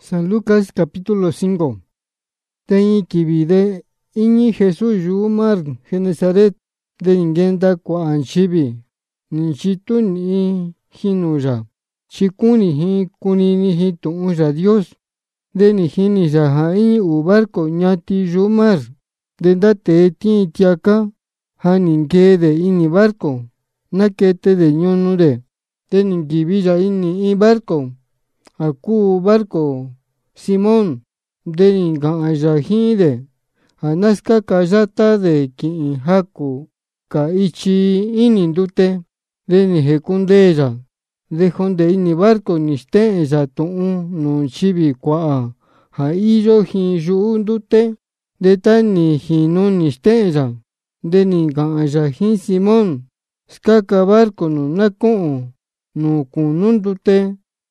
San Lucas capítulo 5. Teñi kibide iñi Jesús yu mar Genesaret de ningenda kwa anchibi. Ninchitu ni hinuja. Chikuni hi kunini hi tuunja Dios. De ni hini jaha iñi u barco ñati yu mar. De ndate ti tiaka. Ha ninge de ini barco. Nakete de ñonu de ningibilla ini i barco. Aku barco Simón de ninga de anaska kayata de ki haku ka ichi ini ndute de ni hekundeya de honde ini barco niste ya tuun no chibi kwa ha iyo hi yu ndute de tani hinu niste ya de ninga hi Simón skaka barco no nakon no kunundute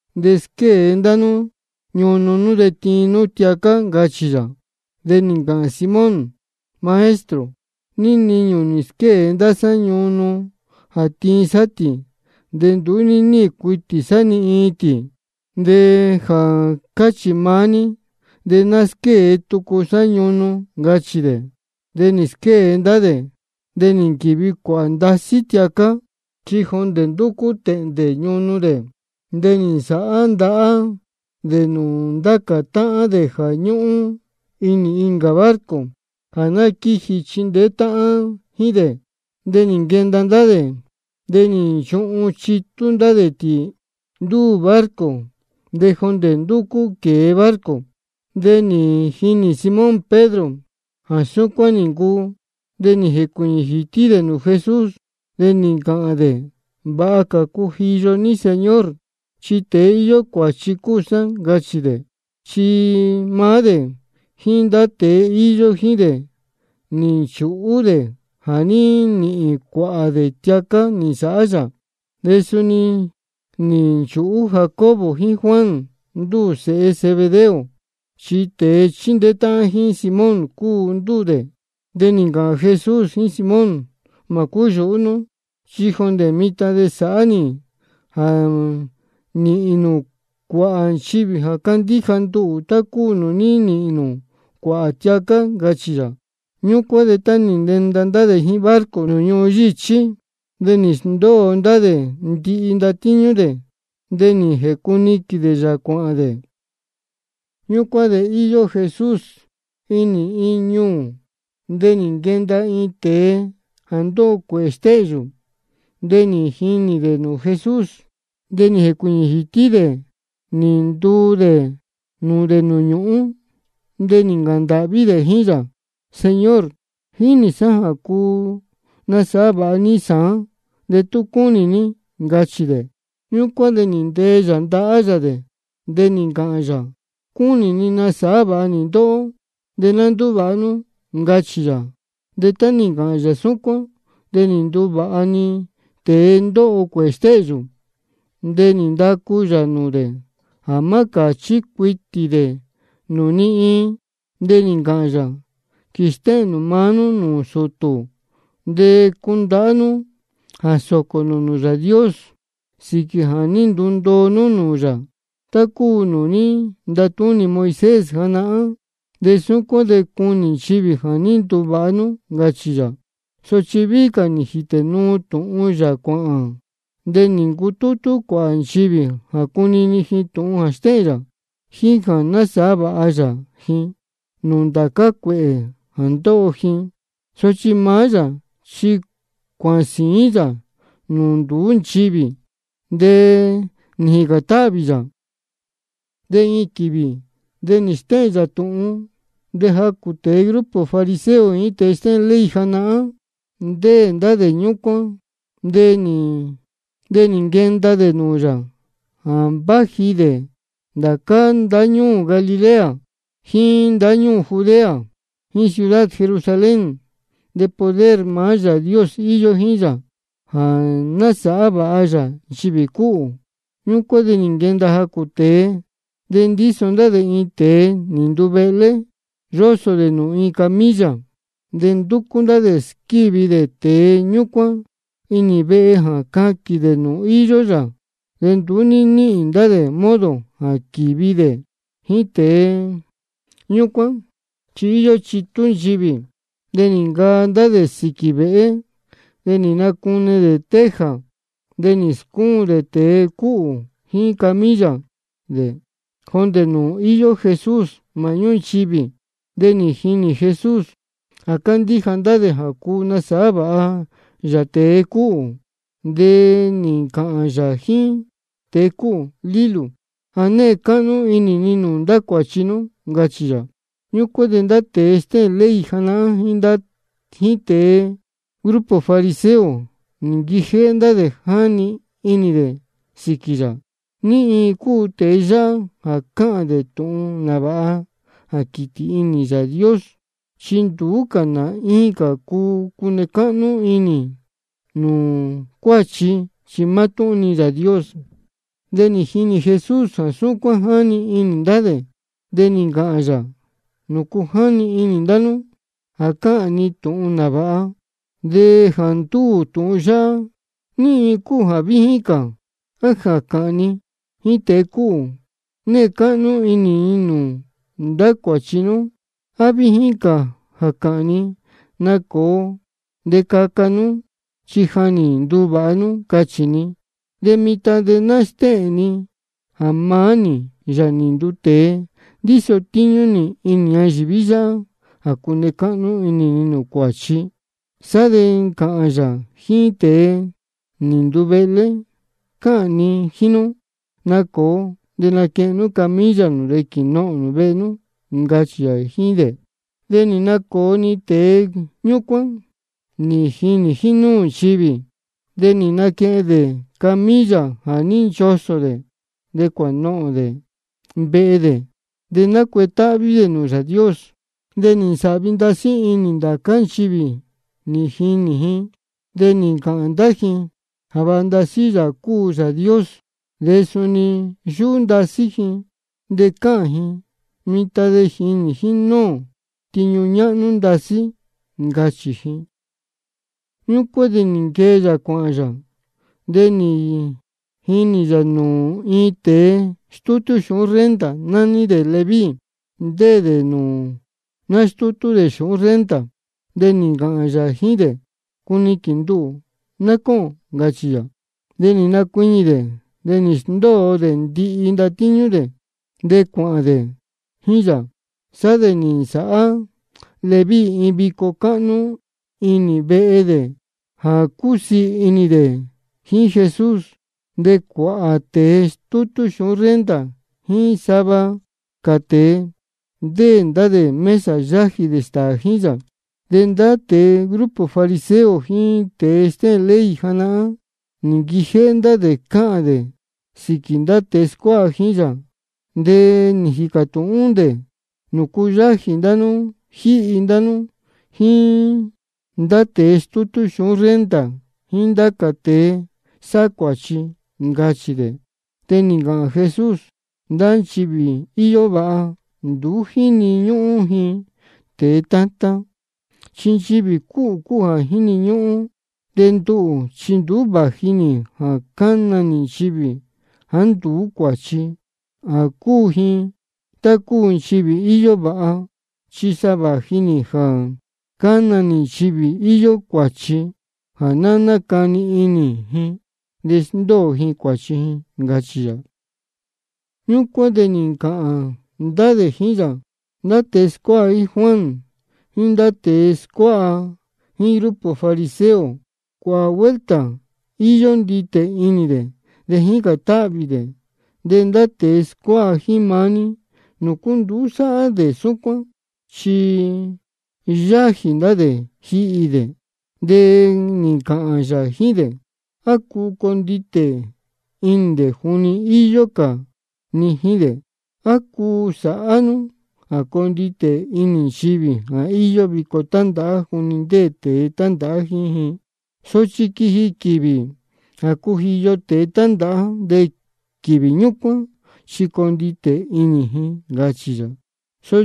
deske ndanu ñononu de tinu tiaka gachiya de ninga Simón maestro ni niño niske ndasa ñonu hati sati de nduni ni kuiti sani iti de ha kachimani de naske tukusa ñonu gachide de niske ndade de ninkibi kuandasi tiaka chihon de nduku de ñonu de ninsa anda de nundaka ta'a de jañu ini inga barco hanaki hichinde ta'a hide de ningenda de ni chuu chitunda de ti du barco de honde nduku que barco de ni hini Simón Pedro asukwa ningu de ni hekuñi hiti de nu Jesús de ninga de baka kuhiyo ni Señor chite iyo kwa chikusan gachide chi made hindate iyo hide ni chuude hani ni kwa de tiaka ni saya de suni ni chuu Jacobo hi Juan ndu se Zebedeo chite chindeta hi Simón ku ndude de ninga Jesús hi Simón makuyo uno chihon de mita de sani ni inu kwa chibi ha kandijandu utakunu ni inu kwa tiaka gachira ñukwa de tani ndenda de hi barco no ñoyichi de ni ndo ndade ndi ndatiñu de ni hekuniki de ya kwa de ñukwa de iyo Jesús ini iñu de ni ngenda ite ando cuesteyo de ni hini de no Jesús de ni hekuñi hitide ni ndude nude nuñu de ni ngandavi de hiya Señor hini saha ku nasaba ni sa de tukuni ni gachide ñukwa de ni ndeya ndaya de ni ngaya kuni ni nasaba ni do de nanduvanu gachiya de tani ngaya sukwa de ni nduva ni te ndo cuesteyo de ni ndaku yanude hamaka chikwitide nuni de ni ngaya kiste nu manu nu soto de kundanu hasoko nu ya Dios siki hani ndundo nu ya taku nuni ndatuni Moisés hana de suko de kuni chibi hani nduvanu gachiya so chibika ni hitenu tu uya kwa de ningututu kwa chibi hakuni ni hitu hastera hi kana saba aya hi nundaka kwe ando hi sochi maya chi kwasiya nundu chibi de nigatabiya de ikibi de nisteya tu de hakute grupo fariseo y te estén ley hana de nda de ñuko de ni ngenda de nuya ambaji de dakan daño Galilea hin daño Judea hin ciudad Jerusalén de poder maya Dios iyo hiya nasaba aya chibiku ñuko de ni ngenda hakute de ndisonda de ite nindubele roso de nu i camilla de ndukunda de skibi de te ñukwa ini be ha kaki de nu iyo ya de nduni ni inda de modo akibi de jin tee ñukuan tyi iyo tyitu nyivi de ni nkanta de siki ve'e de ni nakune de teja de ni skuun de tee ku'u jin kamilla de jonde nu iyo Jesus mañu nchivi de ni jini Jesus ja kandija nta de ja kuu nasa'a va'a ya tee ku'u de ni ka'an ya jin tee ku'u lilu ja nee ka'nu ini ni nuu ntakuatyi nu nkatyi ya. Ñukuan de nda tee steen ley jana'a jin tee grupo fariseo ni nkijee nta de jani ini de siki ya ni in kuu tee ya'a ja ka'an de tu'un na va'a ja kiti ini Yao Dios tyi ntuu ka na in ka kuu kune ka'nu ini nuu kuatyi tyi matu'un Yao Dios. De ni jini Jesus ja sukuan jani ini nta de ni nka'an ya nuku jani ini ntanu ja ka'an ni tu'un na va'a de ja ntuu tu'un ya'a ni in kuu ja vijin ka a ja ka'an ni jin tee ku'u nee ka'nu ini nuu ntakuatyi nu a vijin ka ja ka'an ni na koo nte kaka nu tyi jani nduva'a nu katyi ni. De mita de na steen ni ja maa ni ya ni ndu tee ndiso tiñu ni ini ñayivi ya'a ja kune ka'nu ini ni nuu kuatyi. Sa de ka'an ya jin tee ni ndu vele ka'an ni jin nu na koo de nake'en nu kamilla nu de kino'o nu ve'e nu nkatyi ya jin de ni nakoo ni tee ñukuan ni jini jinuu nchivi de ni nake'en de kamilla ja ni nchoso de kuano'o de ve'e de nakueta'vi de nuu Yao Dios de ni nsa'vi ndasi ini ndaka nchivi ni jini jin de ni ka'an nta jin ja va'a ndasi ya kuu Yao Dios de suni yu'u ndasi jin de ka'an jin mita de jini jin no tiñu ña'nu ndasi nkatyi jin. Ñukuan de ni nkee ya kua'an ya de ni jini ya nuu in tee stutu xu'un renta nani de Leví ndee de nuu nastutu de xu'un renta de ni nka'an ya jin de kuni kintuu na ko'on nkatyi ya de ni nakuiñi de ni xndoo de ndi'i ndatiñu de kua'an de jin ya. Sa de ni nsa'a Leví in viko ka'nu ini ve'e de ja kusii ini de jin Jesus de kua'a tee stutu xu'un renta jin sava ka tee ndee nta de mesa yaji de staa jin ya. De nda tee grupo fariseo jin tee steen ley jana'a ni nkijee nta de ka'an de siki nda tee skua'a jin ya de ni jika tu'un de nuku yaji ntanu ji'i ntanu jin nda tee stutu xu'un renta jin ntaka tee sakuatyi nkatyi de ni nka'an Jesus nda nchivi iyo va'a ntuu jini ñu'u jin tee tatan tyi nchivi ku'u kuu ja jini ñu'u de ntu'u tyi ntuu vaji ni ja kana ni nchivi ja ntuu kuatyi ja kuu jin taku nchivi iyo va'a tyi sa vaji ni ja kana ni nchivi iyo kuatyi ja na nakani ini jin de xndoo jin kuatyi jin nkatyi ya. Ñukuan de ni nka'an nta de jin ya nda tee skua'a i Juan jin nda tee skua'a jin grupo fariseo kua vuelta iyo ntite ini de jika ta'vi de nda tee skua'a jin maa ni nuku ntuu sa'a de sukuan tyi yaji nta de ji'i de ni ka'an ya jin de a kuu kontite ini de juni iyo ka ni jin de a kuu sa'a nu ja kontite ini nchivi ja iyo viko tanta'a juni ndee tee tanta'a jin sotyi kiji kivi ja kujiyo tee tanta'a de kivi ñukuan tyi kontite ini jin nkatyi ya. So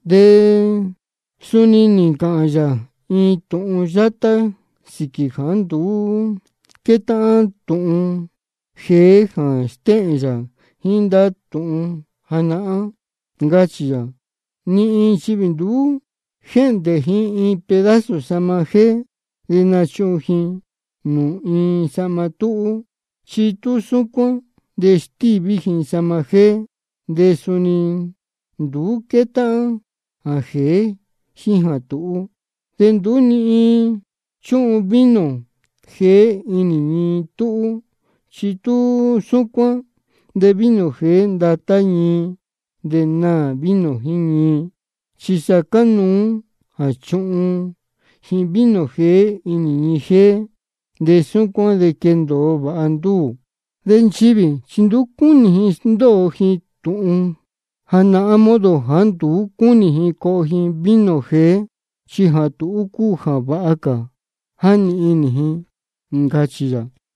de suni ni ka'an ya in tu'un yata siki ja ntuu keta'an tu'un jee ja steen ya jin nda tu'un jana'a Ngachí ya. Ni nchivi ndu gente ji in pedazo sama je de nacho ji nu in sama tu chi tu sukuan de stivi ji sama je de suni ndu keta a je ji ja tu de ndu ni chu'un vino je ini ni tu chi tu sukuan de vino je ndata ñi de na vino jiñi chisa kanu a chu'un ji vino je ini ni je de sukuan de kendo va'a ndu de nchivi chindu kuni ji ndo ji tu'un jana'a modo jantu kuni ji ko ji vino je chi ja tu ku ja va'a ka jani ini ji, ngachí ya.